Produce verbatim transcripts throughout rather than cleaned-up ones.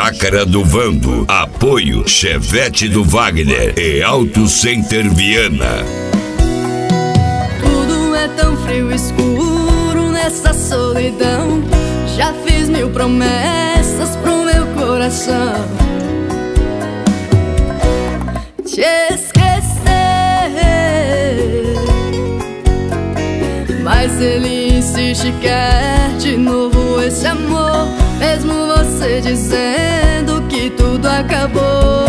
Chácara do Vando. Apoio Chevette do Wagner e Auto Center Viana. Tudo é tão frio e escuro nessa solidão. Já fiz mil promessas pro meu coração. Te esquecer, mas ele insiste, quer de novo esse amor, mesmo você dizendo que tudo acabou.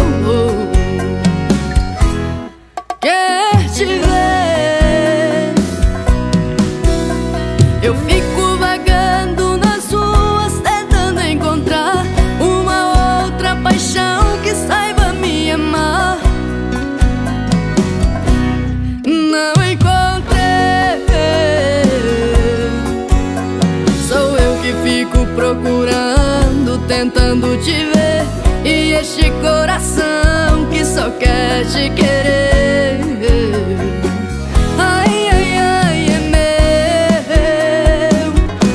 Quer te ver, eu fico vagando nas ruas tentando encontrar uma outra paixão que saiba me amar. Não encontrei, sou eu que fico procurando, tentando te ver, e este coração que só quer te querer. Ai, ai, ai, é meu.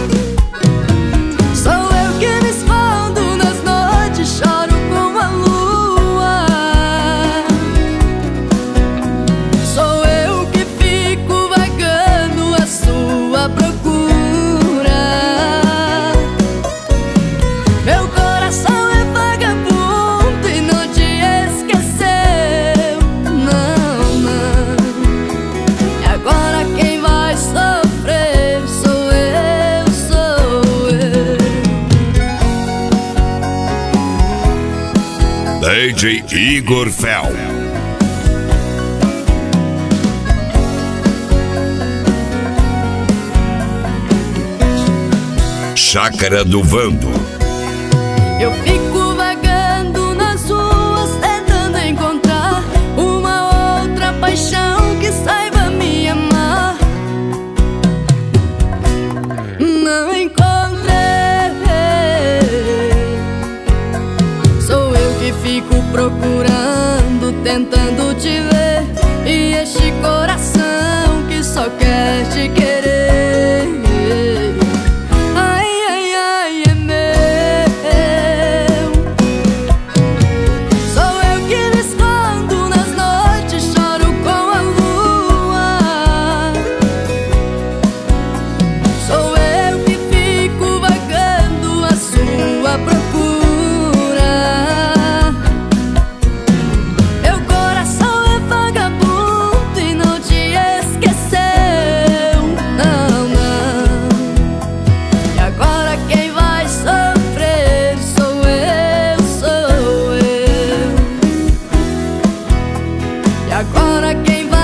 Sou eu que me escondo nas noites, choro com a lua. Sou eu que fico vagando à sua procura. Meu coração é vagabundo e não te esqueceu. Não, não. E agora quem vai sofrer sou eu, sou eu. D J Igor Fel. Chácara do Vando. Eu fico vagando nas ruas tentando encontrar uma outra paixão que saiba me amar. Não encontrei, sou eu que fico procurando, tentando te ver, e este coração que só quer te querer. Ai, ai, ai, é meu. Sou eu que me escondo nas noites, choro com a lua. Sou eu que fico vagando à sua procura. Meu coração é vagabundo e não te esqueceu. Não, não. E agora quem vai sofrer sou eu, sou eu. E agora quem vai